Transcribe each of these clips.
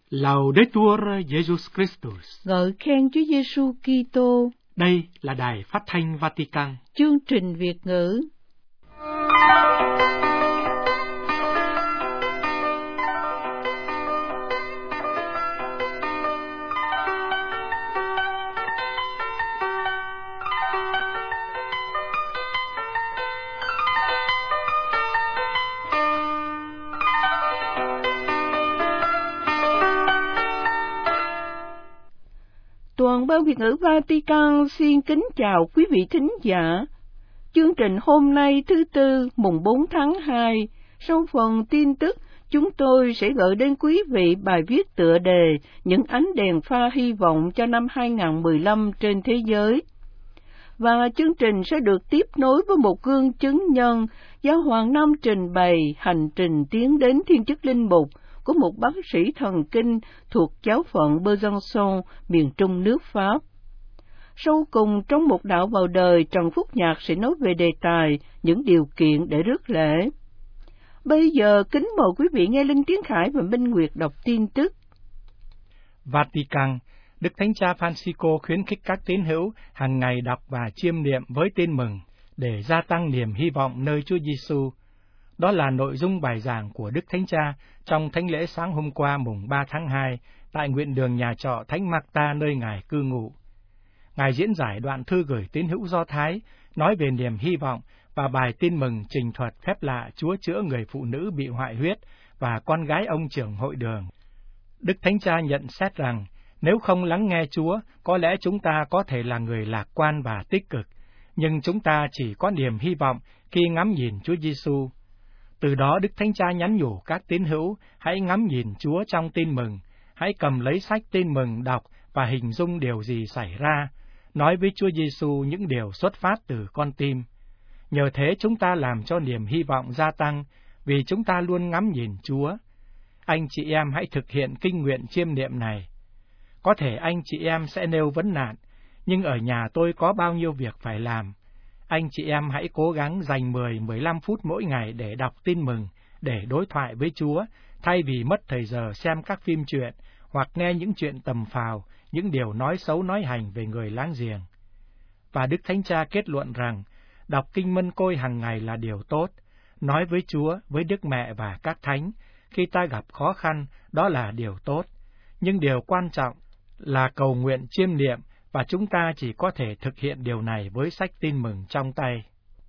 Laudetur Jesus Christus. Ngợi khen Chúa Giêsu Kitô. Đây là Đài Phát thanh Vatican. Chương trình Việt ngữ. Toàn ban Việt ngữ Vatican xin kính chào quý vị thính giả. Chương trình hôm nay thứ Tư, mùng 4 tháng 2, sau phần tin tức, chúng tôi sẽ gửi đến quý vị bài viết tựa đề Những ánh đèn pha hy vọng cho năm 2015 trên thế giới. Và chương trình sẽ được tiếp nối với một gương chứng nhân, Giáo hoàng Nam trình bày hành trình tiến đến thiên chức linh mục của một bác sĩ thần kinh thuộc giáo phận Besançon, miền trung nước Pháp. Sau cùng, trong một đạo vào đời, Trần Phúc Nhạc sẽ nói về đề tài những điều kiện để rước lễ. Bây giờ, kính mời quý vị nghe Linh Tiến Khải và Minh Nguyệt đọc tin tức. Vatican, Đức Thánh Cha Francisco khuyến khích các tín hữu hàng ngày đọc và chiêm niệm với tin mừng để gia tăng niềm hy vọng nơi Chúa Giêsu. Đó là nội dung bài giảng của Đức Thánh Cha trong thánh lễ sáng hôm qua mùng 3 tháng 2 tại nguyện đường nhà trọ Thánh Marta nơi Ngài cư ngụ. Ngài diễn giải đoạn thư gửi tín hữu Do Thái nói về niềm hy vọng và bài tin mừng trình thuật phép lạ Chúa chữa người phụ nữ bị hoại huyết và con gái ông trưởng hội đường. Đức Thánh Cha nhận xét rằng nếu không lắng nghe Chúa, có lẽ chúng ta có thể là người lạc quan và tích cực, nhưng chúng ta chỉ có niềm hy vọng khi ngắm nhìn Chúa Giêsu. Từ đó Đức Thánh Cha nhắn nhủ các tín hữu hãy ngắm nhìn Chúa trong tin mừng, hãy cầm lấy sách tin mừng đọc và hình dung điều gì xảy ra, nói với Chúa Giêsu những điều xuất phát từ con tim. Nhờ thế chúng ta làm cho niềm hy vọng gia tăng, vì chúng ta luôn ngắm nhìn Chúa. Anh chị em hãy thực hiện kinh nguyện chiêm niệm này. Có thể anh chị em sẽ nêu vấn nạn, nhưng ở nhà tôi có bao nhiêu việc phải làm. Anh chị em hãy cố gắng dành 10-15 phút mỗi ngày để đọc tin mừng, để đối thoại với Chúa, thay vì mất thời giờ xem các phim truyện, hoặc nghe những chuyện tầm phào, những điều nói xấu nói hành về người láng giềng. Và Đức Thánh Cha kết luận rằng, đọc kinh Mân Côi hàng ngày là điều tốt, nói với Chúa, với Đức Mẹ và các Thánh, khi ta gặp khó khăn, đó là điều tốt. Nhưng điều quan trọng là cầu nguyện chiêm niệm, và chúng ta chỉ có thể thực hiện điều này với sách tin mừng trong tay.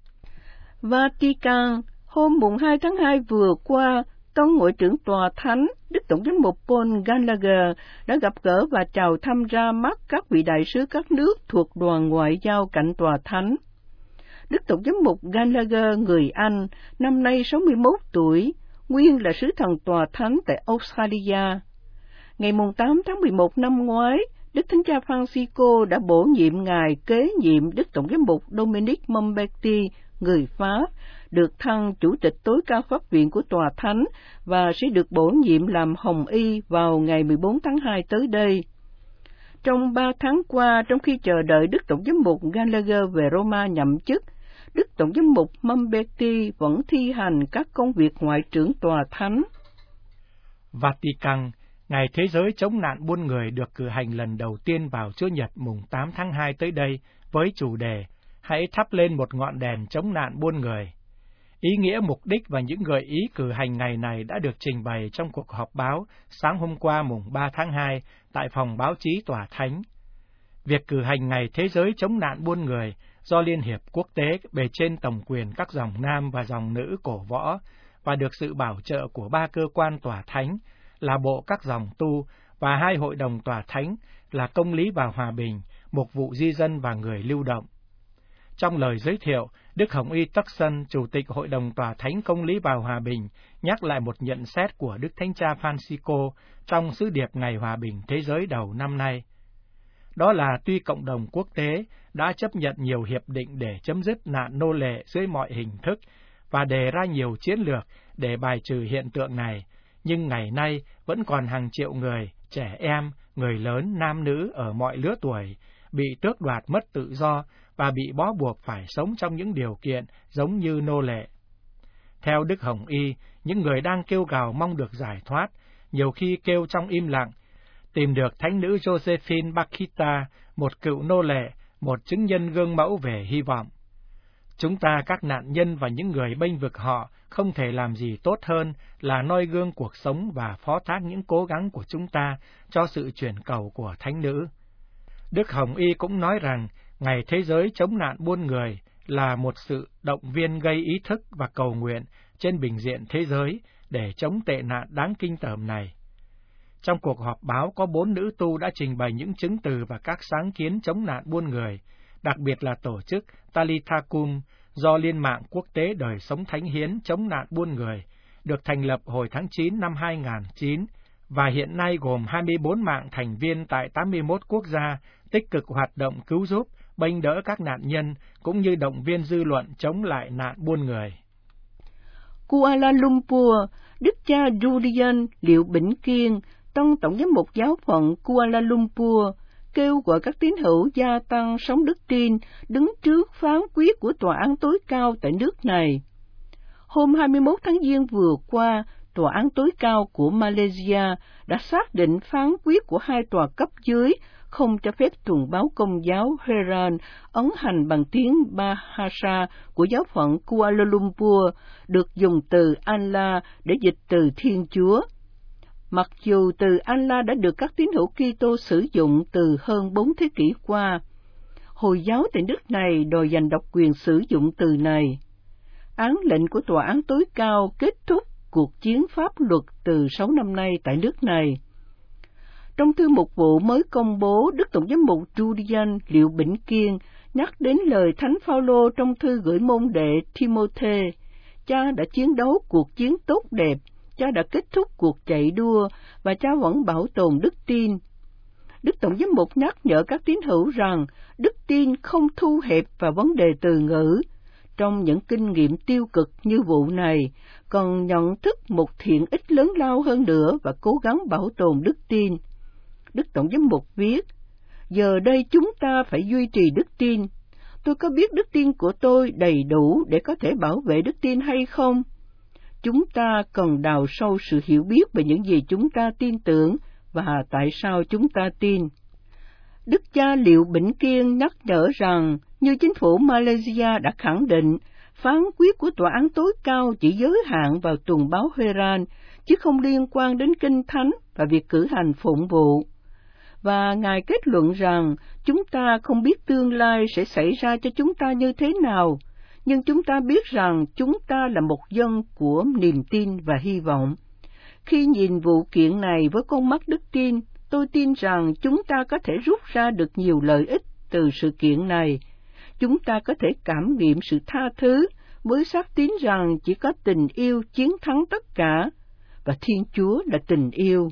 Vatican, hôm mùng 2 tháng 2 vừa qua, Tông Ngoại trưởng Tòa Thánh, Đức Tổng giám mục Paul Gallagher đã gặp gỡ và chào thăm ra mắt các vị đại sứ các nước thuộc đoàn ngoại giao cạnh Tòa Thánh. Đức Tổng giám mục Gallagher, người Anh, năm nay 61 tuổi, nguyên là sứ thần Tòa Thánh tại Australia. Ngày 8 tháng 11 năm ngoái, Đức Thánh Cha Francisco đã bổ nhiệm Ngài kế nhiệm Đức Tổng giám mục Dominic Mombetti, người Pháp, được thăng Chủ tịch tối cao pháp viện của Tòa Thánh và sẽ được bổ nhiệm làm Hồng Y vào ngày 14 tháng 2 tới đây. Trong 3 tháng qua, trong khi chờ đợi Đức Tổng giám mục Gallagher về Roma nhậm chức, Đức Tổng giám mục Mombetti vẫn thi hành các công việc ngoại trưởng Tòa Thánh. Vatican, Ngày Thế giới chống nạn buôn người được cử hành lần đầu tiên vào Chủ nhật mùng 8 tháng 2 tới đây với chủ đề Hãy thắp lên một ngọn đèn chống nạn buôn người. Ý nghĩa, mục đích và những gợi ý cử hành ngày này đã được trình bày trong cuộc họp báo sáng hôm qua mùng 3 tháng 2 tại phòng báo chí Tòa Thánh. Việc cử hành Ngày Thế giới chống nạn buôn người do Liên hiệp Quốc tế bề trên tổng quyền các dòng nam và dòng nữ cổ võ và được sự bảo trợ của 3 cơ quan Tòa Thánh là Bộ các dòng tu và 2 hội đồng Tòa Thánh là Công lý và Hòa bình, Mục vụ Di dân và Người lưu động. Trong lời giới thiệu, Đức Hồng Y Turkson, Chủ tịch Hội đồng Tòa Thánh Công lý và Hòa bình, nhắc lại một nhận xét của Đức Thánh Cha Francisco trong sứ điệp Ngày Hòa bình Thế giới đầu năm nay. Đó là tuy cộng đồng quốc tế đã chấp nhận nhiều hiệp định để chấm dứt nạn nô lệ dưới mọi hình thức và đề ra nhiều chiến lược để bài trừ hiện tượng này, nhưng ngày nay vẫn còn hàng triệu người, trẻ em, người lớn, nam nữ ở mọi lứa tuổi, bị tước đoạt mất tự do và bị bó buộc phải sống trong những điều kiện giống như nô lệ. Theo Đức Hồng Y, những người đang kêu gào mong được giải thoát, nhiều khi kêu trong im lặng, tìm được thánh nữ Josephine Bakita, một cựu nô lệ, một chứng nhân gương mẫu về hy vọng. Chúng ta, các nạn nhân và những người bênh vực họ, không thể làm gì tốt hơn là noi gương cuộc sống và phó thác những cố gắng của chúng ta cho sự chuyển cầu của thánh nữ. Đức Hồng Y cũng nói rằng, Ngày Thế giới chống nạn buôn người là một sự động viên gây ý thức và cầu nguyện trên bình diện thế giới để chống tệ nạn đáng kinh tởm này. Trong cuộc họp báo có 4 nữ tu đã trình bày những chứng từ và các sáng kiến chống nạn buôn người, đặc biệt là tổ chức Talitha Kum do Liên mạng Quốc tế Đời sống Thánh hiến chống nạn buôn người, được thành lập hồi tháng 9 năm 2009, và hiện nay gồm 24 mạng thành viên tại 81 quốc gia, tích cực hoạt động cứu giúp, bênh đỡ các nạn nhân, cũng như động viên dư luận chống lại nạn buôn người. Kuala Lumpur, Đức cha Julian Liệu Bỉnh Kiên, Tân Tổng giám mục giáo phận Kuala Lumpur, kêu gọi các tín hữu gia tăng sống đức tin, đứng trước phán quyết của Tòa án tối cao tại nước này. Hôm 21 tháng Giêng vừa qua, Tòa án tối cao của Malaysia đã xác định phán quyết của 2 tòa cấp dưới không cho phép tuần báo Công giáo Herald ấn hành bằng tiếng Bahasa của giáo phận Kuala Lumpur được dùng từ Allah để dịch từ Thiên Chúa. Mặc dù từ Allah đã được các tín hữu Kitô sử dụng từ hơn 4 thế kỷ qua, Hồi giáo tại nước này đòi giành độc quyền sử dụng từ này. Án lệnh của Tòa án tối cao kết thúc cuộc chiến pháp luật từ 6 năm nay tại nước này. Trong thư mục vụ mới công bố, Đức Tổng giám mục Julian Liệu Bỉnh Kiên nhắc đến lời Thánh Phaolô trong thư gửi môn đệ Timôthê: Cha đã chiến đấu cuộc chiến tốt đẹp, cha đã kết thúc cuộc chạy đua và cha vẫn bảo tồn đức tin. Đức Tổng giám mục nhắc nhở các tín hữu rằng đức tin không thu hẹp vào vấn đề từ ngữ. Trong những kinh nghiệm tiêu cực như vụ này, còn nhận thức một thiện ích lớn lao hơn nữa và cố gắng bảo tồn đức tin. Đức Tổng giám mục viết: Giờ đây chúng ta phải duy trì đức tin. Tôi có biết đức tin của tôi đầy đủ để có thể bảo vệ đức tin hay không? Chúng ta cần đào sâu sự hiểu biết về những gì chúng ta tin tưởng và tại sao chúng ta tin. Đức cha Liệu Bỉnh Kiên nhắc nhở rằng, như chính phủ Malaysia đã khẳng định, phán quyết của Tòa án tối cao chỉ giới hạn vào tuần báo Herald, chứ không liên quan đến Kinh Thánh và việc cử hành phụng vụ. Và Ngài kết luận rằng, chúng ta không biết tương lai sẽ xảy ra cho chúng ta như thế nào, nhưng chúng ta biết rằng chúng ta là một dân của niềm tin và hy vọng. Khi nhìn vụ kiện này với con mắt đức tin, tôi tin rằng chúng ta có thể rút ra được nhiều lợi ích từ sự kiện này. Chúng ta có thể cảm nghiệm sự tha thứ với xác tín rằng chỉ có tình yêu chiến thắng tất cả, và Thiên Chúa là tình yêu.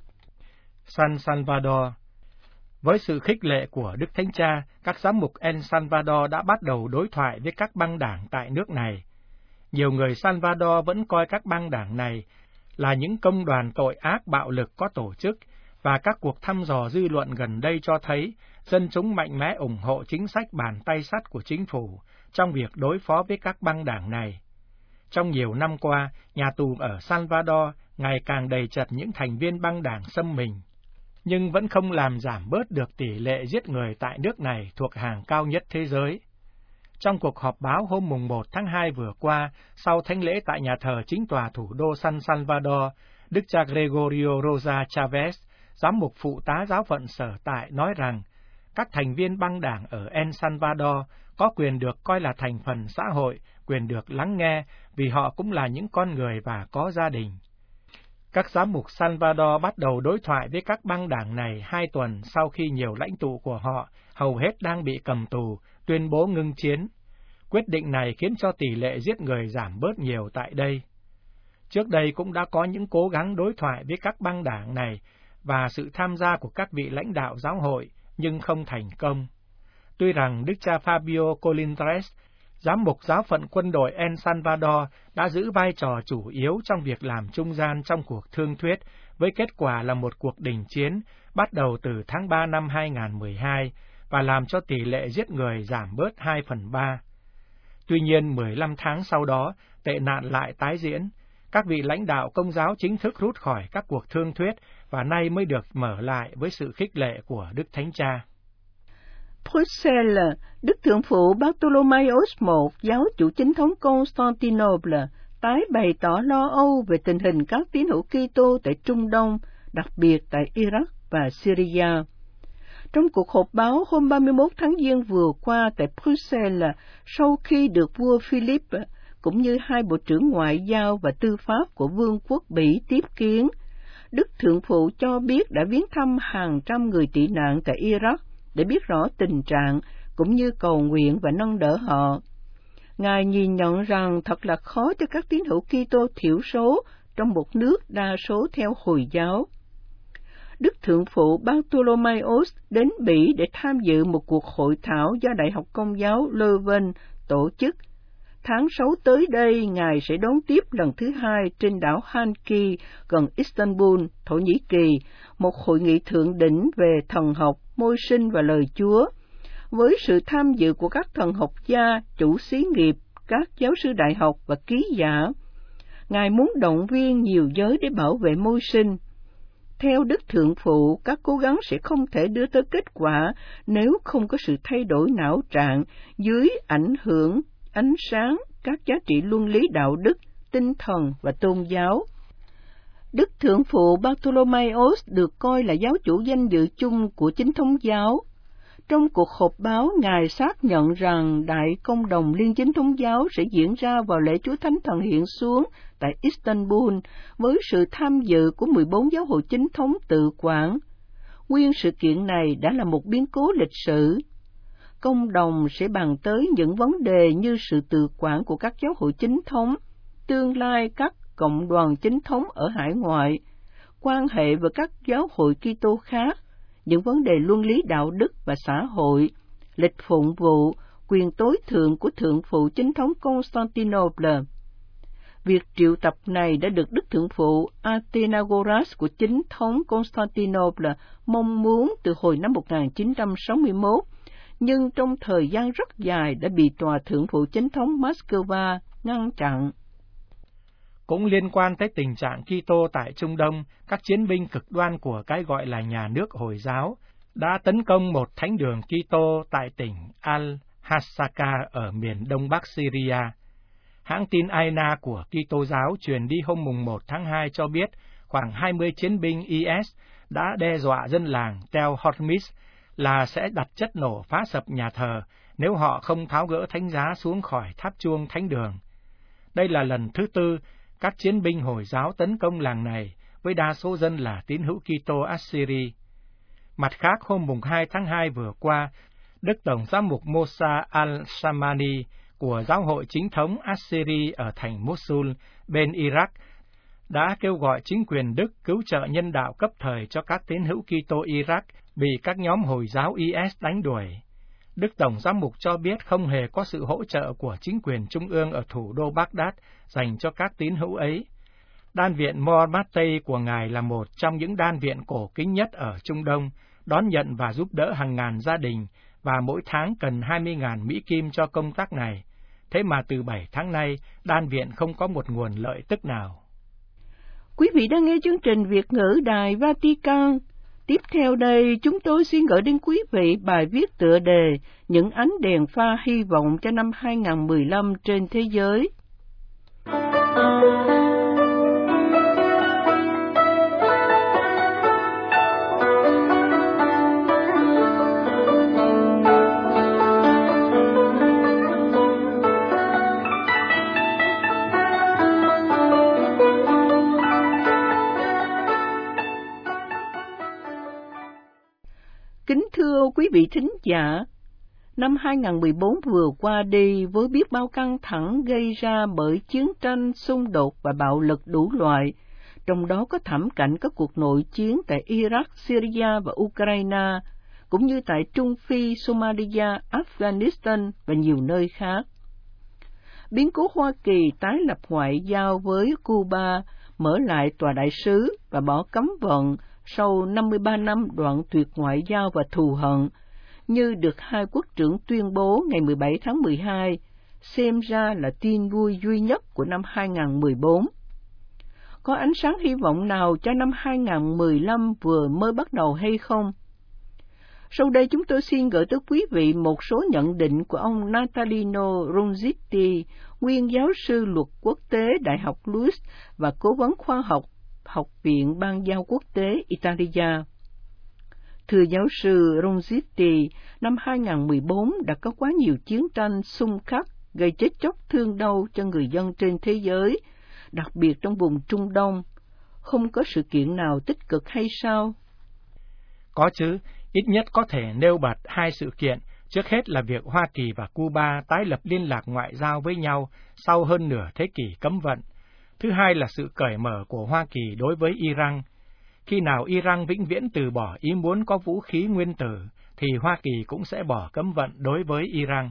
San Salvador. Với sự khích lệ của Đức Thánh Cha, các giám mục El Salvador đã bắt đầu đối thoại với các băng đảng tại nước này. Nhiều người Salvador vẫn coi các băng đảng này là những công đoàn tội ác bạo lực có tổ chức, và các cuộc thăm dò dư luận gần đây cho thấy dân chúng mạnh mẽ ủng hộ chính sách bàn tay sắt của chính phủ trong việc đối phó với các băng đảng này. Trong nhiều năm qua, nhà tù ở Salvador ngày càng đầy chật những thành viên băng đảng xâm mình, nhưng vẫn không làm giảm bớt được tỷ lệ giết người tại nước này thuộc hàng cao nhất thế giới. Trong cuộc họp báo hôm mùng 1 tháng 2 vừa qua, sau thánh lễ tại nhà thờ chính tòa thủ đô San Salvador, Đức cha Gregorio Rosa Chavez, giám mục phụ tá giáo phận sở tại, nói rằng các thành viên băng đảng ở El Salvador có quyền được coi là thành phần xã hội, quyền được lắng nghe vì họ cũng là những con người và có gia đình. Các giám mục Salvador bắt đầu đối thoại với các băng đảng này 2 tuần sau khi nhiều lãnh tụ của họ, hầu hết đang bị cầm tù, tuyên bố ngưng chiến. Quyết định này khiến cho tỷ lệ giết người giảm bớt nhiều tại đây. Trước đây cũng đã có những cố gắng đối thoại với các băng đảng này và sự tham gia của các vị lãnh đạo giáo hội, nhưng không thành công. Tuy rằng Đức cha Fabio Colindres, giám mục giáo phận quân đội El Salvador, đã giữ vai trò chủ yếu trong việc làm trung gian trong cuộc thương thuyết, với kết quả là một cuộc đình chiến bắt đầu từ tháng 3 năm 2012 và làm cho tỷ lệ giết người giảm bớt 2/3. Tuy nhiên, 15 tháng sau đó, tệ nạn lại tái diễn. Các vị lãnh đạo Công giáo chính thức rút khỏi các cuộc thương thuyết và nay mới được mở lại với sự khích lệ của Đức Thánh Cha. Bruxelles, Đức Thượng phụ Bartholomaeus I, giáo chủ chính thống Constantinople, tái bày tỏ lo âu về tình hình các tín hữu Kitô tại Trung Đông, đặc biệt tại Iraq và Syria. Trong cuộc họp báo hôm 31 tháng Giêng vừa qua tại Bruxelles, sau khi được vua Philip cũng như hai bộ trưởng ngoại giao và tư pháp của Vương quốc Bỉ tiếp kiến, Đức Thượng phụ cho biết đã viếng thăm hàng trăm người tị nạn tại Iraq để biết rõ tình trạng cũng như cầu nguyện và nâng đỡ họ. Ngài nhìn nhận rằng thật là khó cho các tín hữu Kitô thiểu số trong một nước đa số theo Hồi giáo. Đức Thượng phụ Bartholomaeus đến Bỉ để tham dự một cuộc hội thảo do Đại học Công giáo Leuven tổ chức. Tháng 6 tới đây, Ngài sẽ đón tiếp lần thứ hai trên đảo Halki gần Istanbul, Thổ Nhĩ Kỳ, một hội nghị thượng đỉnh về thần học, môi sinh và lời Chúa, với sự tham dự của các thần học gia, chủ xí nghiệp, các giáo sư đại học và ký giả. Ngài muốn động viên nhiều giới để bảo vệ môi sinh. Theo Đức Thượng phụ, các cố gắng sẽ không thể đưa tới kết quả nếu không có sự thay đổi não trạng dưới ảnh hưởng ánh sáng các giá trị luân lý đạo đức, tinh thần và tôn giáo. Đức Thượng phụ Bartholomaeus được coi là giáo chủ danh dự chung của chính thống giáo. Trong cuộc họp báo, Ngài xác nhận rằng Đại Công đồng Liên Chính thống giáo sẽ diễn ra vào lễ Chúa Thánh Thần hiện xuống tại Istanbul với sự tham dự của 14 giáo hội chính thống tự quản. Nguyên sự kiện này đã là một biến cố lịch sử. Công đồng sẽ bàn tới những vấn đề như sự tự quản của các giáo hội chính thống, tương lai các cộng đoàn chính thống ở hải ngoại, quan hệ với các giáo hội Kitô khác, những vấn đề luân lý đạo đức và xã hội, lịch phụng vụ, quyền tối thượng của Thượng phụ chính thống Constantinople. Việc triệu tập này đã được Đức Thượng phụ Athenagoras của chính thống Constantinople mong muốn từ hồi năm 1961, nhưng trong thời gian rất dài đã bị Tòa Thượng phụ chính thống Moscow ngăn chặn. Cũng liên quan tới tình trạng Kitô tại Trung Đông, các chiến binh cực đoan của cái gọi là nhà nước Hồi giáo đã tấn công một thánh đường Kitô tại tỉnh Al-Hasaka ở miền đông bắc Syria. Hãng tin Aina của Kitô giáo truyền đi hôm mùng 1 tháng 2 cho biết khoảng 20 chiến binh IS đã đe dọa dân làng Tel Hormis là sẽ đặt chất nổ phá sập nhà thờ nếu họ không tháo gỡ thánh giá xuống khỏi tháp chuông thánh đường. Đây là lần thứ tư các chiến binh Hồi giáo tấn công làng này, với đa số dân là tín hữu Kitô Assyri. Mặt khác, hôm mùng 2 tháng 2 vừa qua, Đức Tổng giám mục Mosa al-Samani của giáo hội chính thống Assyri ở thành Mosul, bên Iraq, đã kêu gọi chính quyền Đức cứu trợ nhân đạo cấp thời cho các tín hữu Kitô Iraq bị các nhóm Hồi giáo IS đánh đuổi. Đức Tổng giám mục cho biết không hề có sự hỗ trợ của chính quyền trung ương ở thủ đô Baghdad dành cho các tín hữu ấy. Đan viện Mohammadi của Ngài là một trong những đan viện cổ kính nhất ở Trung Đông, đón nhận và giúp đỡ hàng ngàn gia đình, và mỗi tháng cần 20.000 Mỹ Kim cho công tác này. Thế mà từ 7 tháng nay, đan viện không có một nguồn lợi tức nào. Quý vị đang nghe chương trình Việt ngữ Đài Vatican. Tiếp theo đây, chúng tôi xin gửi đến quý vị bài viết tựa đề Những ánh đèn pha hy vọng cho năm 2015 trên thế giới. Kính thưa quý vị thính giả, năm 2014 vừa qua đi với biết bao căng thẳng gây ra bởi chiến tranh, xung đột và bạo lực đủ loại, trong đó có thảm cảnh các cuộc nội chiến tại Iraq, Syria và Ukraine, cũng như tại Trung Phi, Somalia, Afghanistan và nhiều nơi khác. Biến cố Hoa Kỳ tái lập ngoại giao với Cuba, mở lại tòa đại sứ và bỏ cấm vận sau 53 năm đoạn tuyệt ngoại giao và thù hận, như được hai quốc trưởng tuyên bố ngày 17 tháng 12, xem ra là tin vui duy nhất của năm 2014. có ánh sáng hy vọng nào cho năm 2015 vừa mới bắt đầu hay không? Sau đây chúng tôi xin gửi tới quý vị một số nhận định của ông Natalino Ronzitti, nguyên giáo sư luật quốc tế Đại học Luis và cố vấn khoa học Học viện Ban giao quốc tế Italia. Thưa giáo sư Ronzitti, năm 2014 đã có quá nhiều chiến tranh xung khắc gây chết chóc thương đau cho người dân trên thế giới, đặc biệt trong vùng Trung Đông. Không có sự kiện nào tích cực hay sao? Có chứ, ít nhất có thể nêu bật hai sự kiện. Trước hết là việc Hoa Kỳ và Cuba tái lập liên lạc ngoại giao với nhau sau hơn nửa thế kỷ cấm vận. Thứ hai là sự cởi mở của Hoa Kỳ đối với Iran. Khi nào Iran vĩnh viễn từ bỏ ý muốn có vũ khí nguyên tử, thì Hoa Kỳ cũng sẽ bỏ cấm vận đối với Iran.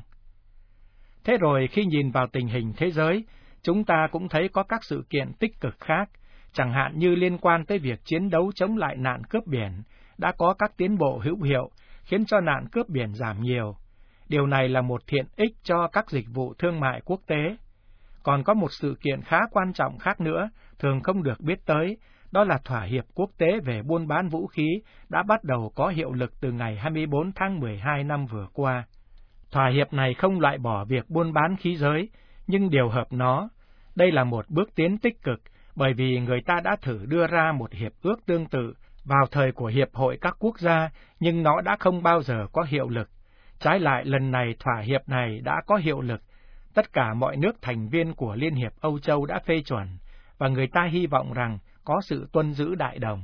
Thế rồi khi nhìn vào tình hình thế giới, chúng ta cũng thấy có các sự kiện tích cực khác, chẳng hạn như liên quan tới việc chiến đấu chống lại nạn cướp biển, đã có các tiến bộ hữu hiệu, khiến cho nạn cướp biển giảm nhiều. Điều này là một thiện ích cho các dịch vụ thương mại quốc tế. Còn có một sự kiện khá quan trọng khác nữa, thường không được biết tới, đó là thỏa hiệp quốc tế về buôn bán vũ khí đã bắt đầu có hiệu lực từ ngày 24 tháng 12 năm vừa qua. Thỏa hiệp này không loại bỏ việc buôn bán khí giới, nhưng điều hợp nó. Đây là một bước tiến tích cực, bởi vì người ta đã thử đưa ra một hiệp ước tương tự vào thời của Hiệp hội các quốc gia, nhưng nó đã không bao giờ có hiệu lực. Trái lại, lần này thỏa hiệp này đã có hiệu lực. Tất cả mọi nước thành viên của Liên hiệp Âu Châu đã phê chuẩn, và người ta hy vọng rằng có sự tuân giữ đại đồng.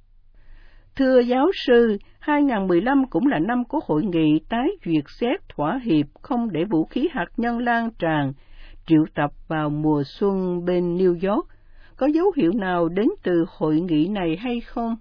Thưa giáo sư, 2015 cũng là năm của hội nghị tái duyệt xét thỏa hiệp không để vũ khí hạt nhân lan tràn, triệu tập vào mùa xuân bên New York. Có dấu hiệu nào đến từ hội nghị này hay không?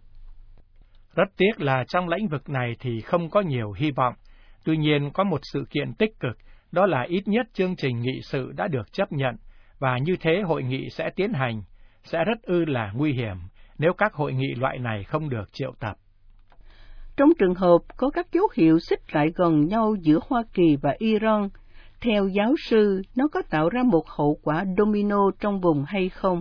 Rất tiếc là trong lĩnh vực này thì không có nhiều hy vọng. Tuy nhiên có một sự kiện tích cực, đó là ít nhất chương trình nghị sự đã được chấp nhận, và như thế hội nghị sẽ tiến hành. Sẽ rất là nguy hiểm nếu các hội nghị loại này không được triệu tập. Trong trường hợp có các dấu hiệu xích lại gần nhau giữa Hoa Kỳ và Iran, theo giáo sư, nó có tạo ra một hậu quả domino trong vùng hay không?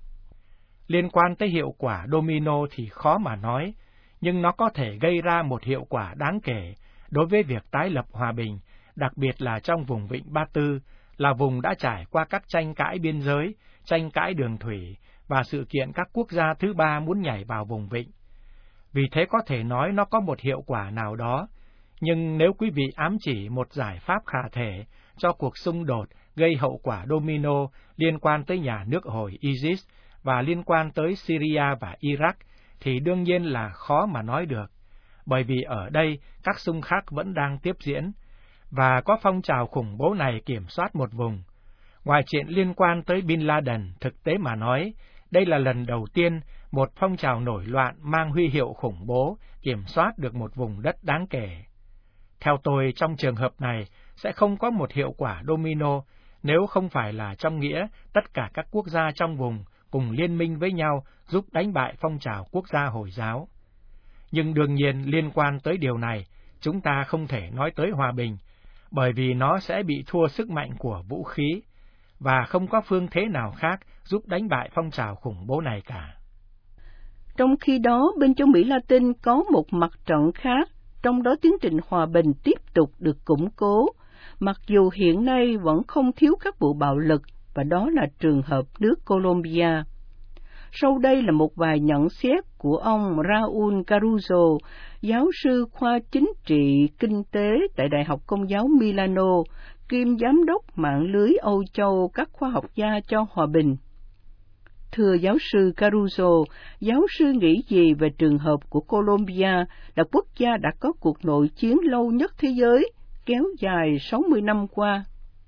Liên quan tới hiệu quả domino thì khó mà nói, nhưng nó có thể gây ra một hiệu quả đáng kể đối với việc tái lập hòa bình, đặc biệt là trong vùng Vịnh Ba Tư, là vùng đã trải qua các tranh cãi biên giới, tranh cãi đường thủy, và sự kiện các quốc gia thứ ba muốn nhảy vào vùng vịnh. Vì thế có thể nói nó có một hiệu quả nào đó, nhưng nếu quý vị ám chỉ một giải pháp khả thể cho cuộc xung đột gây hậu quả domino liên quan tới nhà nước Hồi ISIS và liên quan tới Syria và Iraq, thì đương nhiên là khó mà nói được, bởi vì ở đây các xung khắc vẫn đang tiếp diễn, và có phong trào khủng bố này kiểm soát một vùng. Ngoài chuyện liên quan tới Bin Laden, thực tế mà nói, đây là lần đầu tiên một phong trào nổi loạn mang huy hiệu khủng bố kiểm soát được một vùng đất đáng kể. Theo tôi, trong trường hợp này sẽ không có một hiệu quả domino nếu không phải là trong nghĩa tất cả các quốc gia trong vùng cùng liên minh với nhau giúp đánh bại phong trào quốc gia Hồi giáo. Nhưng đương nhiên liên quan tới điều này, chúng ta không thể nói tới hòa bình, bởi vì nó sẽ bị thua sức mạnh của vũ khí, và không có phương thế nào khác giúp đánh bại phong trào khủng bố này cả. Trong khi đó, bên châu Mỹ Latin có một mặt trận khác, trong đó tiến trình hòa bình tiếp tục được củng cố, mặc dù hiện nay vẫn không thiếu các vụ bạo lực, và đó là trường hợp nước Colombia. Sau đây là một vài nhận xét của ông Raúl Caruso, giáo sư khoa chính trị kinh tế tại Đại học Công giáo Milano, kiêm giám đốc mạng lưới Âu Châu các khoa học gia cho hòa bình. Thưa giáo sư Caruso, giáo sư nghĩ gì về trường hợp của Colombia, là quốc gia đã có cuộc nội chiến lâu nhất thế giới, kéo dài 60 năm qua?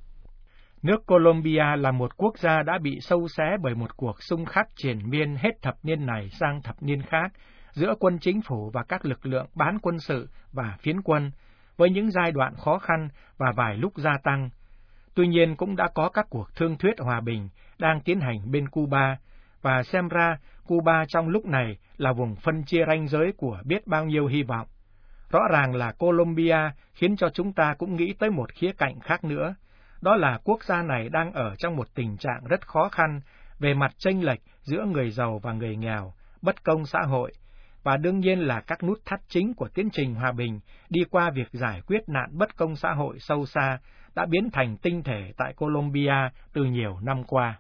Nước Colombia là một quốc gia đã bị sâu xé bởi một cuộc xung khắc triền miên hết thập niên này sang thập niên khác giữa quân chính phủ và các lực lượng bán quân sự và phiến quân, với những giai đoạn khó khăn và vài lúc gia tăng. Tuy nhiên cũng đã có các cuộc thương thuyết hòa bình đang tiến hành bên Cuba, và xem ra Cuba trong lúc này là vùng phân chia ranh giới của biết bao nhiêu hy vọng. Rõ ràng là Colombia khiến cho chúng ta cũng nghĩ tới một khía cạnh khác nữa, đó là quốc gia này đang ở trong một tình trạng rất khó khăn về mặt chênh lệch giữa người giàu và người nghèo, bất công xã hội, và đương nhiên là các nút thắt chính của tiến trình hòa bình đi qua việc giải quyết nạn bất công xã hội sâu xa đã biến thành tinh thể tại Colombia từ nhiều năm qua.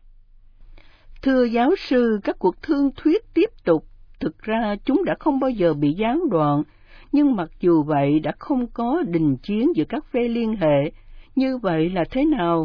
Thưa giáo sư, các cuộc thương thuyết tiếp tục. Thực ra chúng đã không bao giờ bị gián đoạn, nhưng mặc dù vậy đã không có đình chiến giữa các phe liên hệ. Như vậy là thế nào?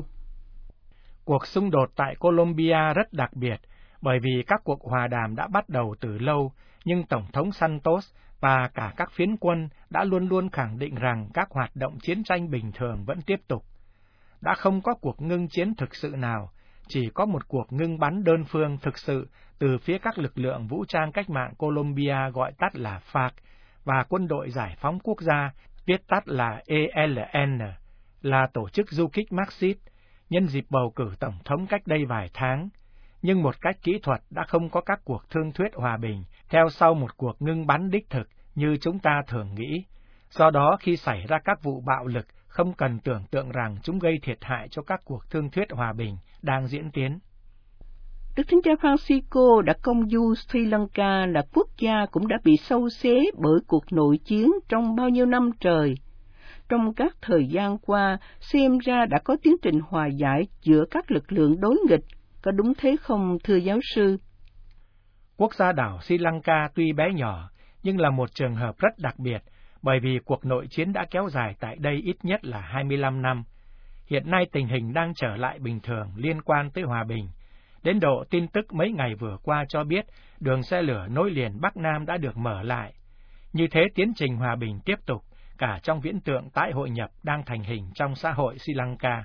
Cuộc xung đột tại Colombia rất đặc biệt, bởi vì các cuộc hòa đàm đã bắt đầu từ lâu, nhưng Tổng thống Santos và cả các phiến quân đã luôn luôn khẳng định rằng các hoạt động chiến tranh bình thường vẫn tiếp tục. Đã không có cuộc ngưng chiến thực sự nào, chỉ có một cuộc ngưng bắn đơn phương thực sự từ phía các lực lượng vũ trang cách mạng Colombia gọi tắt là FARC và Quân đội Giải phóng Quốc gia, viết tắt là ELN, là tổ chức du kích Marxist, nhân dịp bầu cử Tổng thống cách đây vài tháng. Nhưng một cách kỹ thuật đã không có các cuộc thương thuyết hòa bình theo sau một cuộc ngưng bắn đích thực như chúng ta thường nghĩ. Do đó khi xảy ra các vụ bạo lực, không cần tưởng tượng rằng chúng gây thiệt hại cho các cuộc thương thuyết hòa bình đang diễn tiến. Đức Thánh Cha Francisco đã công du Sri Lanka là quốc gia cũng đã bị xâu xé bởi cuộc nội chiến trong bao nhiêu năm trời. Trong các thời gian qua, xem ra đã có tiến trình hòa giải giữa các lực lượng đối nghịch. Có đúng thế không, thưa giáo sư? Quốc gia đảo Sri Lanka tuy bé nhỏ, nhưng là một trường hợp rất đặc biệt, bởi vì cuộc nội chiến đã kéo dài tại đây ít nhất là 25 năm. Hiện nay tình hình đang trở lại bình thường liên quan tới hòa bình. Đến độ tin tức mấy ngày vừa qua cho biết đường xe lửa nối liền Bắc Nam đã được mở lại. Như thế tiến trình hòa bình tiếp tục, cả trong viễn tượng tái hội nhập đang thành hình trong xã hội Sri Lanka.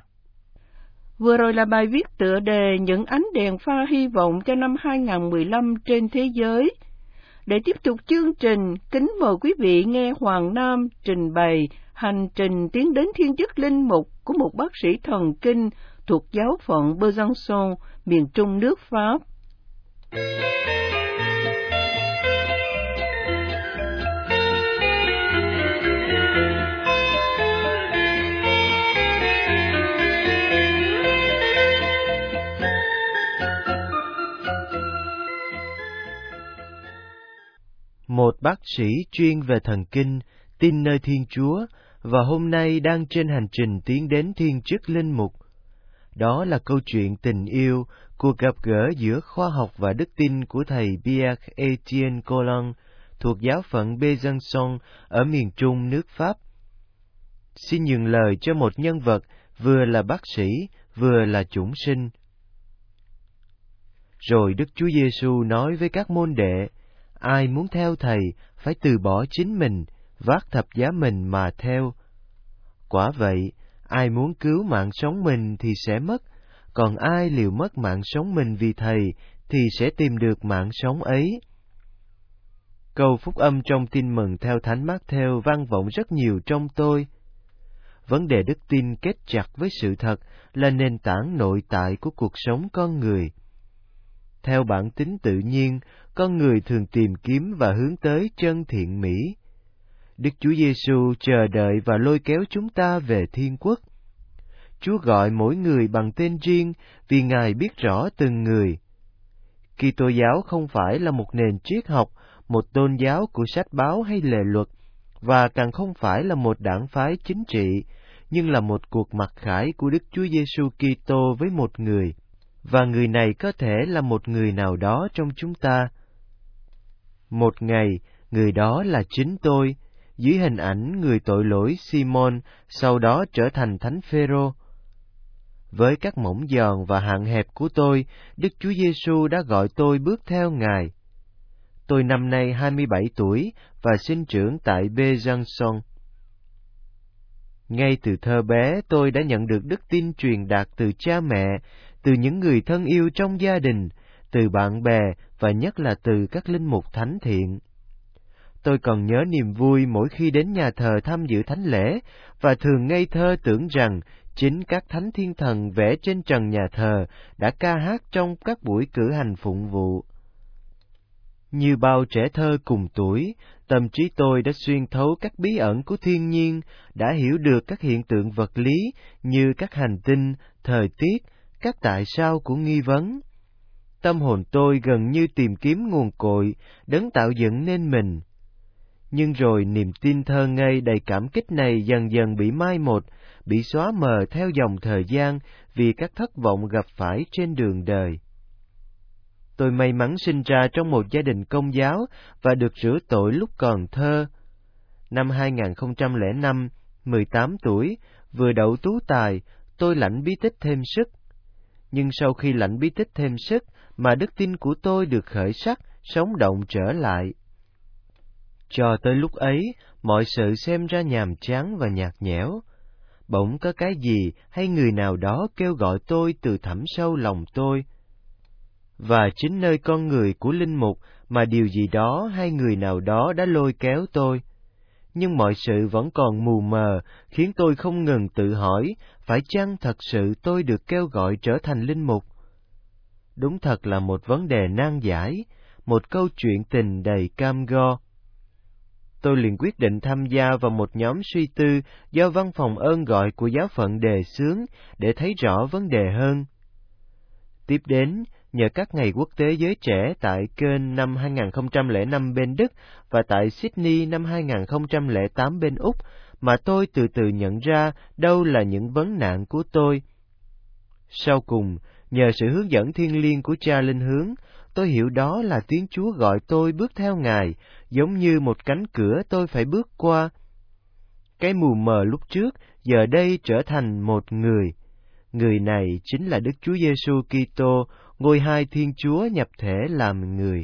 Vừa rồi là bài viết tựa đề Những ánh đèn pha hy vọng cho năm 2015 trên thế giới. Để tiếp tục chương trình, kính mời quý vị nghe Hoàng Nam trình bày hành trình tiến đến thiên chức linh mục của một bác sĩ thần kinh thuộc giáo phận Besançon, miền trung nước Pháp. Một bác sĩ chuyên về thần kinh, tin nơi Thiên Chúa, và hôm nay đang trên hành trình tiến đến thiên chức linh mục. Đó là câu chuyện tình yêu, cuộc gặp gỡ giữa khoa học và đức tin của thầy Pierre-Étienne Collin thuộc giáo phận Besançon ở miền trung nước Pháp. Xin nhường lời cho một nhân vật vừa là bác sĩ, vừa là chủng sinh. Rồi Đức Chúa Giêsu nói với các môn đệ, ai muốn theo Thầy phải từ bỏ chính mình, vác thập giá mình mà theo. Quả vậy, ai muốn cứu mạng sống mình thì sẽ mất, còn ai liều mất mạng sống mình vì Thầy thì sẽ tìm được mạng sống ấy. Câu phúc âm trong Tin Mừng theo Thánh Mác-thêu vang vọng rất nhiều trong tôi. Vấn đề đức tin kết chặt với sự thật là nền tảng nội tại của cuộc sống con người. Theo bản tính tự nhiên, con người thường tìm kiếm và hướng tới chân thiện mỹ. Đức Chúa Giêsu chờ đợi và lôi kéo chúng ta về thiên quốc. Chúa gọi mỗi người bằng tên riêng vì Ngài biết rõ từng người. Kitô giáo không phải là một nền triết học, một tôn giáo của sách báo hay lề luật, và càng không phải là một đảng phái chính trị, nhưng là một cuộc mặc khải của Đức Chúa Giêsu Kitô với một người, và người này có thể là một người nào đó trong chúng ta. Một ngày, người đó là chính tôi, dưới hình ảnh người tội lỗi Simon, sau đó trở thành Thánh Phêrô. Với các mỏng giòn và hạn hẹp của tôi, Đức Chúa Giêsu đã gọi tôi bước theo Ngài. Tôi năm nay 27 tuổi và sinh trưởng tại Besançon. Ngay từ thơ bé, tôi đã nhận được đức tin truyền đạt từ cha mẹ, từ những người thân yêu trong gia đình, từ bạn bè và nhất là từ các linh mục thánh thiện. Tôi còn nhớ niềm vui mỗi khi đến nhà thờ tham dự thánh lễ và thường ngây thơ tưởng rằng chính các thánh thiên thần vẽ trên trần nhà thờ đã ca hát trong các buổi cử hành phụng vụ. Như bao trẻ thơ cùng tuổi, tâm trí tôi đã xuyên thấu các bí ẩn của thiên nhiên, đã hiểu được các hiện tượng vật lý như các hành tinh, thời tiết, các tại sao của nghi vấn. tâm hồn tôi gần như tìm kiếm nguồn cội, đấng tạo dựng nên mình. Nhưng rồi niềm tin thơ ngây đầy cảm kích này dần dần bị mai một, bị xóa mờ theo dòng thời gian vì các thất vọng gặp phải trên đường đời. Tôi may mắn sinh ra trong một gia đình Công giáo và được rửa tội lúc còn thơ. Năm 2005, 18 tuổi, vừa đậu tú tài, tôi lãnh bí tích thêm sức. Nhưng sau khi lãnh bí tích thêm sức mà đức tin của tôi được khởi sắc, sống động trở lại. Cho tới lúc ấy, mọi sự xem ra nhàm chán và nhạt nhẽo. Bỗng có cái gì hay người nào đó kêu gọi tôi từ thẳm sâu lòng tôi. Và chính nơi con người của linh mục mà điều gì đó hay người nào đó đã lôi kéo tôi. Nhưng mọi sự vẫn còn mù mờ, khiến tôi không ngừng tự hỏi, phải chăng thật sự tôi được kêu gọi trở thành linh mục? Đúng thật là một vấn đề nan giải, một câu chuyện tình đầy cam go. Tôi liền quyết định tham gia vào một nhóm suy tư do văn phòng ơn gọi của giáo phận đề xướng để thấy rõ vấn đề hơn. Tiếp đến, nhờ các ngày quốc tế giới trẻ tại Köln năm 2005 bên Đức và tại Sydney năm 2008 bên Úc, mà tôi từ từ nhận ra đâu là những vấn nạn của tôi. Sau cùng, nhờ sự hướng dẫn thiêng liêng của Cha Linh Hướng, tôi hiểu đó là tiếng Chúa gọi tôi bước theo Ngài, giống như một cánh cửa tôi phải bước qua. Cái mù mờ lúc trước, giờ đây trở thành một người. Người này chính là Đức Chúa Giêsu Kitô, ngôi hai Thiên Chúa nhập thể làm người.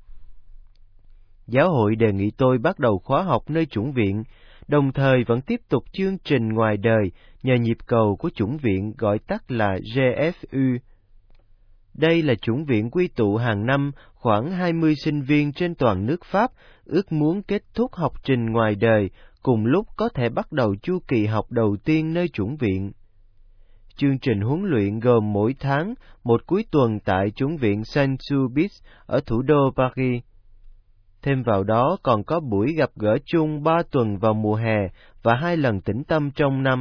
Giáo hội đề nghị tôi bắt đầu khóa học nơi chủng viện, đồng thời vẫn tiếp tục chương trình ngoài đời nhờ nhịp cầu của chủng viện gọi tắt là GFU. Đây là chủng viện quy tụ hàng năm khoảng 20 sinh viên trên toàn nước Pháp, ước muốn kết thúc học trình ngoài đời, cùng lúc có thể bắt đầu chu kỳ học đầu tiên nơi chủng viện. Chương trình huấn luyện gồm mỗi tháng một cuối tuần tại chủng viện Saint-Sulpice ở thủ đô Paris. Thêm vào đó còn có buổi gặp gỡ chung 3 tuần vào mùa hè và 2 lần tĩnh tâm trong năm.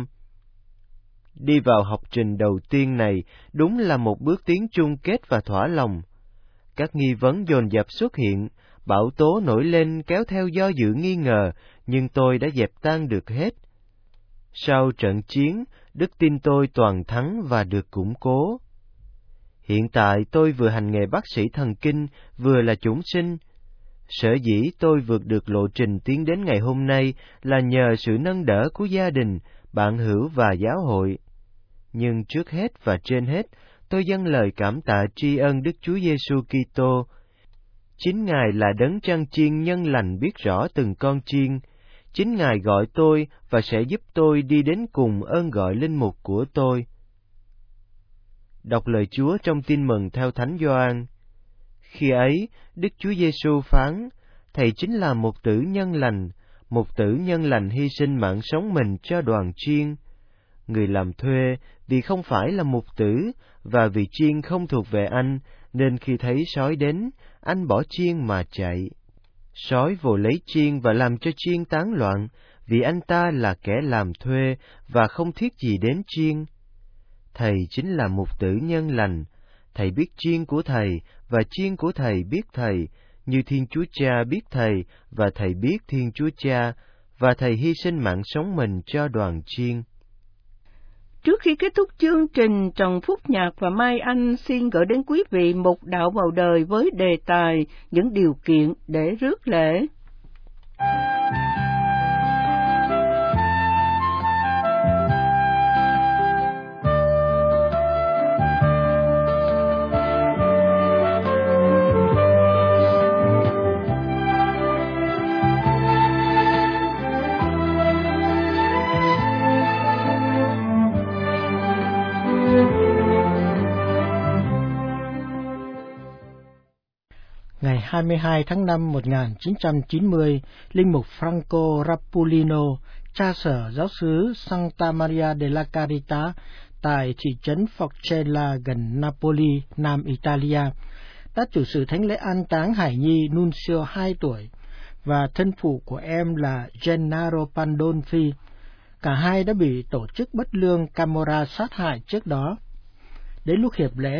Đi vào học trình đầu tiên này đúng là một bước tiến chung kết và thỏa lòng. Các nghi vấn dồn dập xuất hiện, bão tố nổi lên kéo theo do dự nghi ngờ, nhưng tôi đã dẹp tan được hết. Sau trận chiến, đức tin tôi toàn thắng và được củng cố. Hiện tại tôi vừa hành nghề bác sĩ thần kinh, vừa là chủng sinh. Sở dĩ tôi vượt được lộ trình tiến đến ngày hôm nay là nhờ sự nâng đỡ của gia đình, bạn hữu và giáo hội. Nhưng trước hết và trên hết, tôi dâng lời cảm tạ tri ân Đức Chúa Giêsu Kitô. Chính Ngài là đấng chăn chiên nhân lành biết rõ từng con chiên. Chính Ngài gọi tôi và sẽ giúp tôi đi đến cùng ơn gọi linh mục của tôi. Đọc lời Chúa trong Tin mừng theo Thánh Gioan. Khi ấy, Đức Chúa Giêsu phán: Thầy chính là mục tử nhân lành hy sinh mạng sống mình cho đoàn chiên. Người làm thuê vì không phải là mục tử, và vì chiên không thuộc về anh, nên khi thấy sói đến, anh bỏ chiên mà chạy. Sói vồ lấy chiên và làm cho chiên tán loạn, vì anh ta là kẻ làm thuê và không thiết gì đến chiên. Thầy chính là mục tử nhân lành. Thầy biết chiên của Thầy, và chiên của Thầy biết Thầy, như Thiên Chúa Cha biết Thầy, và Thầy biết Thiên Chúa Cha, và Thầy hy sinh mạng sống mình cho đoàn chiên. Trước khi kết thúc chương trình, Trần Phúc Nhạc và Mai Anh xin gửi đến quý vị một đạo vào đời với đề tài những điều kiện để rước lễ. Ngày 22 tháng 5 1990, Linh mục Franco Rapulino, cha sở giáo xứ Santa Maria della Carità tại thị trấn Forcella gần Napoli, Nam Italia, đã chủ sự thánh lễ an táng Hải nhi Nunzio 2 tuổi và thân phụ của em là Gennaro Pandolfi. Cả hai đã bị tổ chức bất lương Camorra sát hại trước đó. Đến lúc hiệp lễ,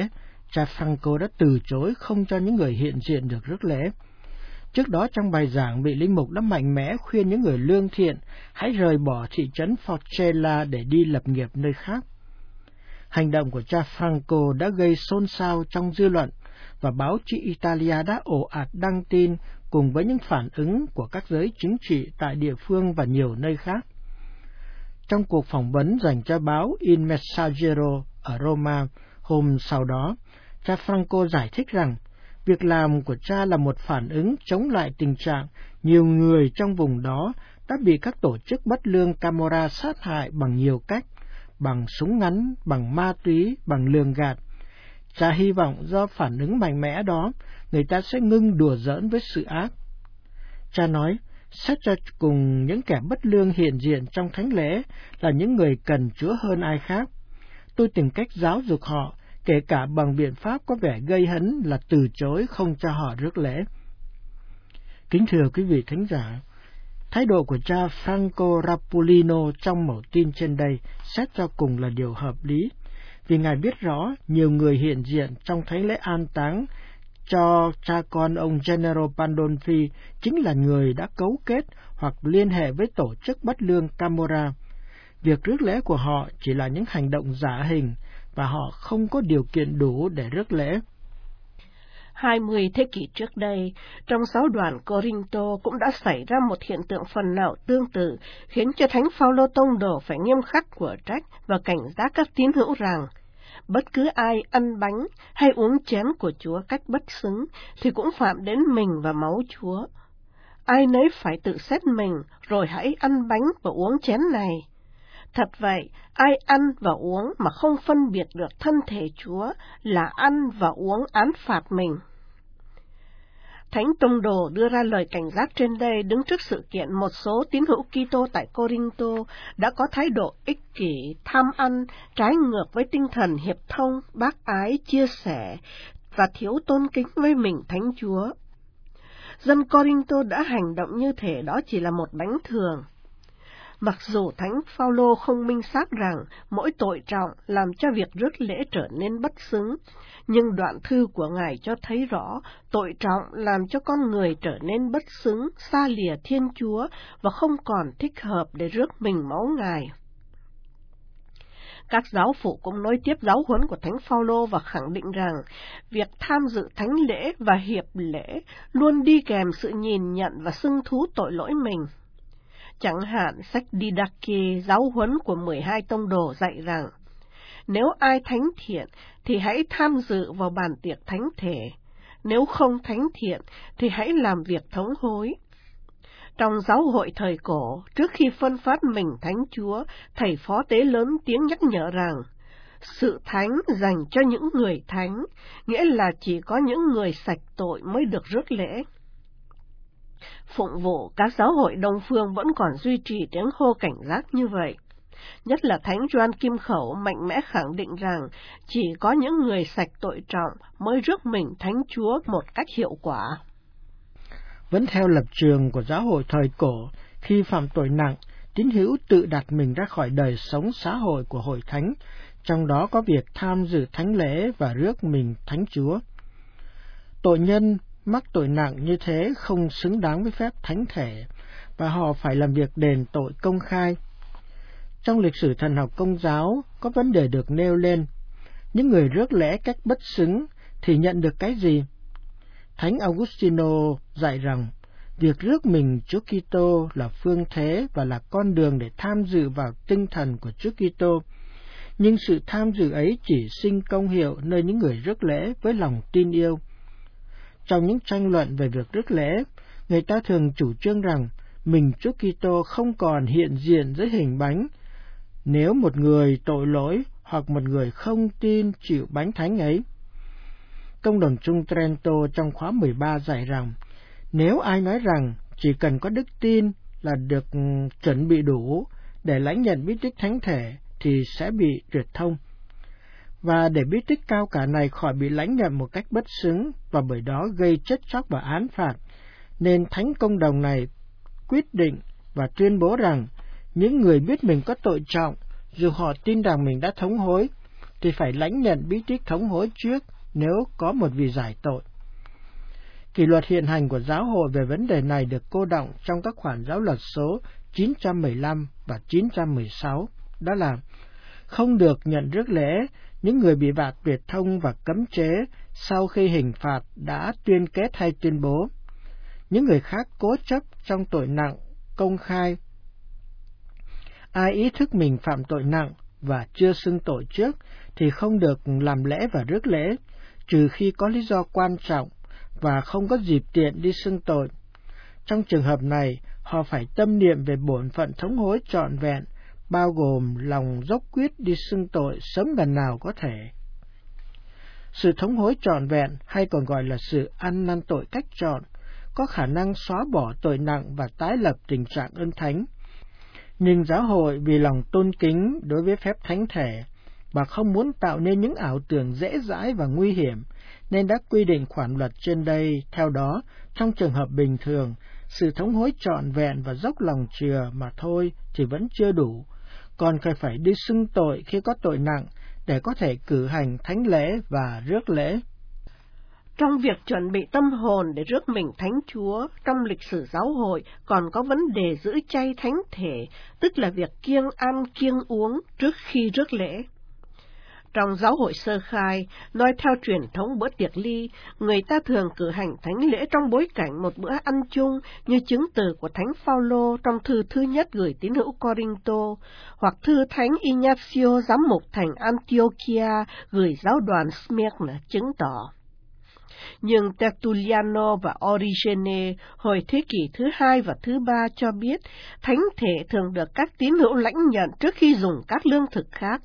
cha Franco đã từ chối không cho những người hiện diện được rước lễ. Trước đó trong bài giảng, vị linh mục đã mạnh mẽ khuyên những người lương thiện hãy rời bỏ thị trấn Forcella để đi lập nghiệp nơi khác. Hành động của cha Franco đã gây xôn xao trong dư luận, và báo chí Italia đã ồ ạt đăng tin cùng với những phản ứng của các giới chính trị tại địa phương và nhiều nơi khác. Trong cuộc phỏng vấn dành cho báo Il Messaggero ở Roma hôm sau đó, cha Franco giải thích rằng việc làm của cha là một phản ứng chống lại tình trạng nhiều người trong vùng đó đã bị các tổ chức bất lương Camorra sát hại bằng nhiều cách, bằng súng ngắn, bằng ma túy, bằng lường gạt. Cha hy vọng do phản ứng mạnh mẽ đó, người ta sẽ ngưng đùa giỡn với sự ác. Cha nói, xét cho cùng những kẻ bất lương hiện diện trong thánh lễ là những người cần Chúa hơn ai khác. Tôi tìm cách giáo dục họ, kể cả bằng biện pháp có vẻ gây hấn là từ chối không cho họ rước lễ. Kính thưa quý vị thính giả, thái độ của cha Franco Rapulino trong mẩu tin trên đây xét cho cùng là điều hợp lý, vì Ngài biết rõ nhiều người hiện diện trong thánh lễ an táng cho cha con ông General Pandolfi chính là người đã cấu kết hoặc liên hệ với tổ chức bất lương Camorra. Việc rước lễ của họ chỉ là những hành động giả hình, và họ không có điều kiện đủ để rước lễ. 20 thế kỷ trước đây, trong giáo đoàn Corinto cũng đã xảy ra một hiện tượng phần nào tương tự, khiến cho Thánh Phaolô tông đồ phải nghiêm khắc của trách và cảnh giác các tín hữu rằng, bất cứ ai ăn bánh hay uống chén của Chúa cách bất xứng thì cũng phạm đến mình và máu Chúa. Ai nấy phải tự xét mình, rồi hãy ăn bánh và uống chén này. Thật vậy, ai ăn và uống mà không phân biệt được thân thể Chúa là ăn và uống án phạt mình. Thánh tông đồ đưa ra lời cảnh giác trên đây đứng trước sự kiện một số tín hữu Kitô tại Corinto đã có thái độ ích kỷ, tham ăn, trái ngược với tinh thần hiệp thông, bác ái, chia sẻ và thiếu tôn kính với mình Thánh Chúa. Dân Corinto đã hành động như thể đó chỉ là một bánh thường. Mặc dù Thánh Phaolô không minh xác rằng mỗi tội trọng làm cho việc rước lễ trở nên bất xứng, nhưng đoạn thư của Ngài cho thấy rõ tội trọng làm cho con người trở nên bất xứng, xa lìa Thiên Chúa và không còn thích hợp để rước mình máu Ngài. Các giáo phụ cũng nối tiếp giáo huấn của Thánh Phaolô và khẳng định rằng việc tham dự thánh lễ và hiệp lễ luôn đi kèm sự nhìn nhận và xưng thú tội lỗi mình. Chẳng hạn sách Didache, giáo huấn của 12 tông đồ dạy rằng, nếu ai thánh thiện thì hãy tham dự vào bàn tiệc thánh thể, nếu không thánh thiện thì hãy làm việc thống hối. Trong giáo hội thời cổ, trước khi phân phát mình Thánh Chúa, thầy phó tế lớn tiếng nhắc nhở rằng, sự thánh dành cho những người thánh, nghĩa là chỉ có những người sạch tội mới được rước lễ. Phụng vụ các giáo hội Đông Phương vẫn còn duy trì tiếng hô cảnh giác như vậy. Nhất là Thánh Gioan Kim Khẩu mạnh mẽ khẳng định rằng chỉ có những người sạch tội trọng mới rước mình Thánh Chúa một cách hiệu quả. Vẫn theo lập trường của giáo hội thời cổ, khi phạm tội nặng, tín hữu tự đặt mình ra khỏi đời sống xã hội của hội thánh, trong đó có việc tham dự thánh lễ và rước mình Thánh Chúa. Tội nhân mắc tội nặng như thế không xứng đáng với phép thánh thể, và họ phải làm việc đền tội công khai. Trong lịch sử thần học Công giáo có vấn đề được nêu lên, những người rước lễ cách bất xứng thì nhận được cái gì? Thánh Augustino dạy rằng, việc rước mình Chúa Kitô là phương thế và là con đường để tham dự vào tinh thần của Chúa Kitô. Nhưng sự tham dự ấy chỉ sinh công hiệu nơi những người rước lễ với lòng tin yêu. Trong những tranh luận về việc rước lễ, người ta thường chủ trương rằng mình Chúa Kitô không còn hiện diện dưới hình bánh. Nếu một người tội lỗi hoặc một người không tin chịu bánh thánh ấy. Công đồng chung Trento trong khóa 13 dạy rằng, nếu ai nói rằng chỉ cần có đức tin là được chuẩn bị đủ để lãnh nhận bí tích thánh thể thì sẽ bị tuyệt thông. Và để bí tích cao cả này khỏi bị lãnh nhận một cách bất xứng và bởi đó gây chết chóc và án phạt, nên thánh công đồng này quyết định và tuyên bố rằng những người biết mình có tội trọng, dù họ tin rằng mình đã thống hối, thì phải lãnh nhận bí tích thống hối trước, nếu có một vị giải tội. Kỷ luật hiện hành của giáo hội về vấn đề này được cô đọng trong các khoản giáo luật số 915 và 916, đó là không được nhận rước lễ những người bị phạt tuyệt thông và cấm chế sau khi hình phạt đã tuyên kết hay tuyên bố. Những người khác cố chấp trong tội nặng công khai. Ai ý thức mình phạm tội nặng và chưa xưng tội trước thì không được làm lễ và rước lễ, trừ khi có lý do quan trọng và không có dịp tiện đi xưng tội. Trong trường hợp này, họ phải tâm niệm về bổn phận thống hối trọn vẹn, bao gồm lòng dốc quyết đi xưng tội sớm gần nào có thể. Sự thống hối trọn vẹn, hay còn gọi là sự ăn năn tội cách trọn, có khả năng xóa bỏ tội nặng và tái lập tình trạng ơn thánh. Nhưng giáo hội vì lòng tôn kính đối với phép thánh thể và không muốn tạo nên những ảo tưởng dễ dãi và nguy hiểm, nên đã quy định khoản luật trên đây. Theo đó, trong trường hợp bình thường, sự thống hối trọn vẹn và dốc lòng chừa mà thôi thì vẫn chưa đủ, còn phải đi xưng tội khi có tội nặng để có thể cử hành thánh lễ và rước lễ. Trong việc chuẩn bị tâm hồn để rước mình Thánh Chúa, trong lịch sử giáo hội còn có vấn đề giữ chay thánh thể, tức là việc kiêng ăn kiêng uống trước khi rước lễ. Trong giáo hội sơ khai, nói theo truyền thống bữa tiệc ly, người ta thường cử hành thánh lễ trong bối cảnh một bữa ăn chung như chứng từ của Thánh Phaolô trong thư thứ nhất gửi tín hữu Corinto, hoặc thư Thánh Ignacio giám mục thành Antiochia gửi giáo đoàn Smyrna chứng tỏ. Nhưng Tertulliano và Origene hồi thế kỷ thứ 2 và thứ 3 cho biết thánh thể thường được các tín hữu lãnh nhận trước khi dùng các lương thực khác.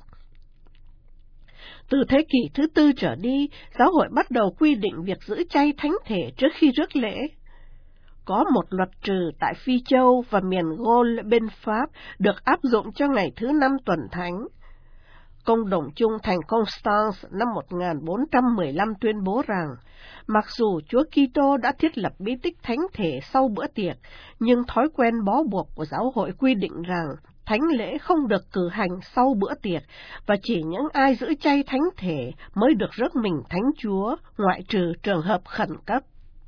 Từ thế kỷ thứ 4 trở đi, giáo hội bắt đầu quy định việc giữ chay thánh thể trước khi rước lễ. Có một luật trừ tại Phi Châu và miền Gaul bên Pháp được áp dụng cho ngày thứ 5 tuần thánh. Công đồng chung thành Constance năm 1415 tuyên bố rằng, mặc dù Chúa Kitô đã thiết lập bí tích thánh thể sau bữa tiệc, nhưng thói quen bó buộc của giáo hội quy định rằng thánh lễ không được cử hành sau bữa tiệc, và chỉ những ai giữ chay thánh thể mới được rước mình Thánh Chúa, ngoại trừ trường hợp khẩn cấp.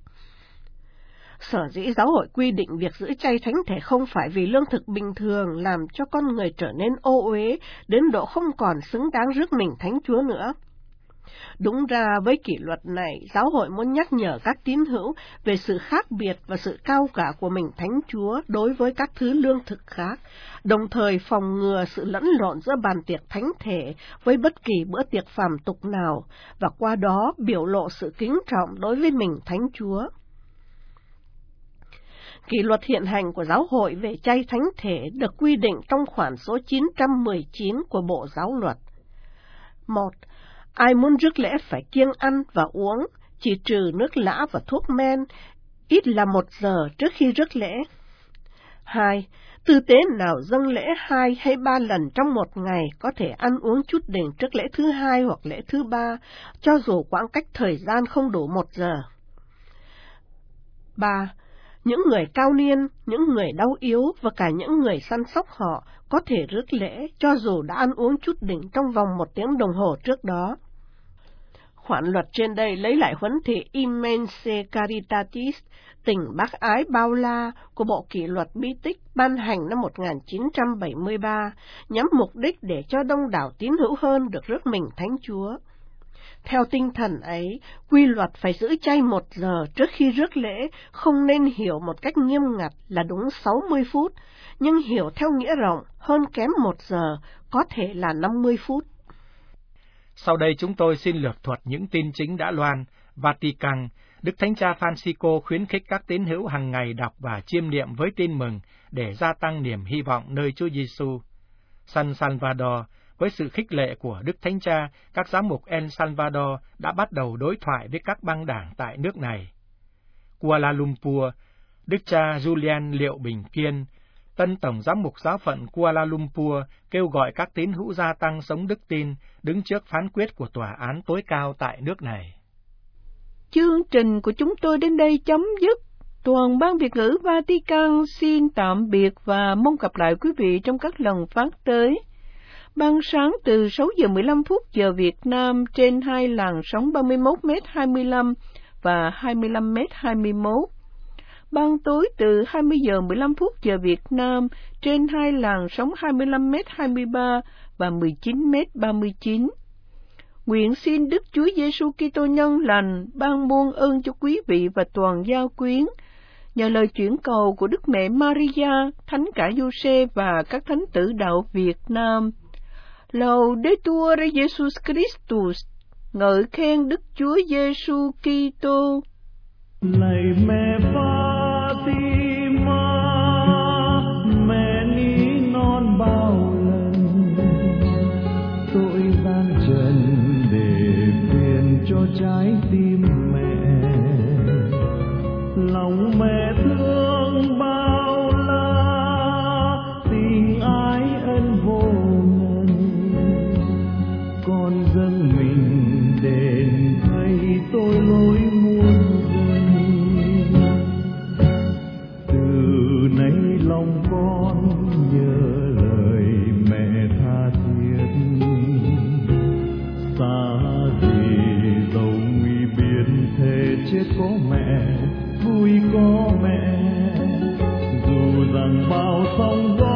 Sở dĩ giáo hội quy định việc giữ chay thánh thể không phải vì lương thực bình thường làm cho con người trở nên ô uế đến độ không còn xứng đáng rước mình Thánh Chúa nữa. Đúng ra với kỷ luật này, giáo hội muốn nhắc nhở các tín hữu về sự khác biệt và sự cao cả của mình Thánh Chúa đối với các thứ lương thực khác, đồng thời phòng ngừa sự lẫn lộn giữa bàn tiệc thánh thể với bất kỳ bữa tiệc phàm tục nào, và qua đó biểu lộ sự kính trọng đối với mình Thánh Chúa. Kỷ luật hiện hành của giáo hội về chay thánh thể được quy định trong khoản số 919 của Bộ Giáo luật. 1. Ai muốn rước lễ phải kiêng ăn và uống, chỉ trừ nước lã và thuốc men, ít là 1 giờ trước khi rước lễ. 2. Tư tế nào dâng lễ 2 hay 3 lần trong một ngày có thể ăn uống chút đỉnh trước lễ thứ 2 hoặc lễ thứ 3, cho dù quãng cách thời gian không đủ 1 giờ. 3. Những người cao niên, những người đau yếu và cả những người săn sóc họ có thể rước lễ cho dù đã ăn uống chút đỉnh trong vòng 1 tiếng đồng hồ trước đó. Khoản luật trên đây lấy lại huấn thị Immense Caritatis, tình bác ái bao la của Bộ Kỷ luật bí tích ban hành năm 1973, nhắm mục đích để cho đông đảo tín hữu hơn được rước mình Thánh Chúa. Theo tinh thần ấy, quy luật phải giữ chay 1 giờ trước khi rước lễ không nên hiểu một cách nghiêm ngặt là đúng 60 phút, nhưng hiểu theo nghĩa rộng hơn kém 1 giờ, có thể là 50 phút. Sau đây chúng tôi xin lược thuật những tin chính đã loan. Vatican, Đức Thánh Cha Francisco khuyến khích các tín hữu hàng ngày đọc và chiêm niệm với tin mừng để gia tăng niềm hy vọng nơi Chúa Giêsu. San Salvador, với sự khích lệ của Đức Thánh Cha, các giám mục El Salvador đã bắt đầu đối thoại với các băng đảng tại nước này. Kuala Lumpur, Đức cha Julian Liệu Bình Kiên, Tân Tổng giám mục giáo phận Kuala Lumpur, kêu gọi các tín hữu gia tăng sống đức tin, đứng trước phán quyết của tòa án tối cao tại nước này. Chương trình của chúng tôi đến đây chấm dứt. Toàn ban Việt ngữ Vatican xin tạm biệt và mong gặp lại quý vị trong các lần phát tới. Ban sáng từ 6 giờ 15 phút giờ Việt Nam trên hai làn sóng 31m25 và 25m21. Ban tối từ 20 giờ 15 phút giờ Việt Nam trên hai làn sóng 25m23 và 19m39. Nguyện xin Đức Chúa Giêsu Kitô nhân lành ban muôn ơn cho quý vị và toàn gia quyến. Nhờ lời chuyển cầu của Đức Mẹ Maria, Thánh Cả Giuse và các thánh tử đạo Việt Nam. Laudetur Jesus Christus, ngợi khen Đức Chúa Giêsu Kitô. Lạy mẹ Fatima, mẹ ní non bao lần tội gian trần để phiền cho trái tim mẹ. Lòng mẹ thương bao la, tình ái ân vô ngần. Con dâng mình đền thay tôi lỗi muôn lần. Từ nay lòng con nhớ lời mẹ tha thiết. Xa gì dầu nguy biến thế chết có mẹ, vui có mẹ. Dù rằng bao sóng gió